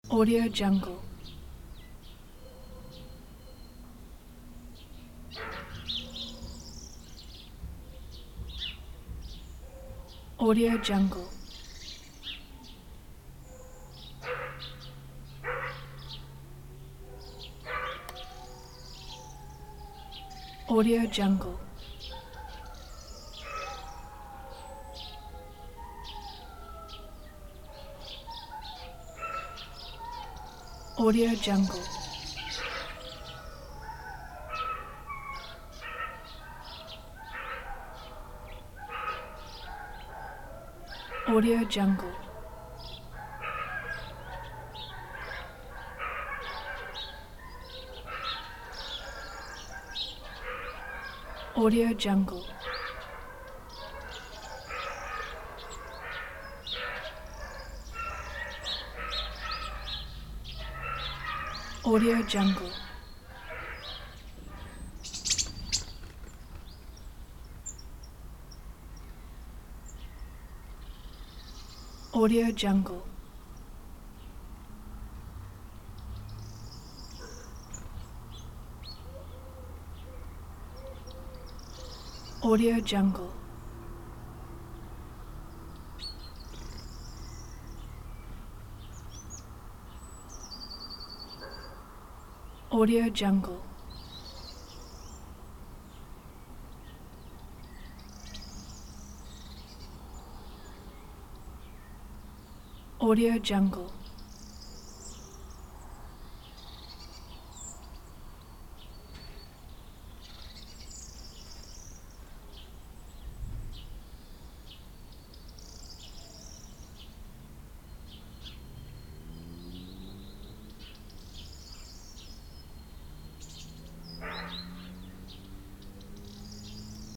Audio Jungle. Audio Jungle. Audio Jungle. Audio Jungle. Audio Jungle. Audio Jungle. Audio Jungle. Audio Jungle. Audio Jungle. Audio Jungle. Audio Jungle.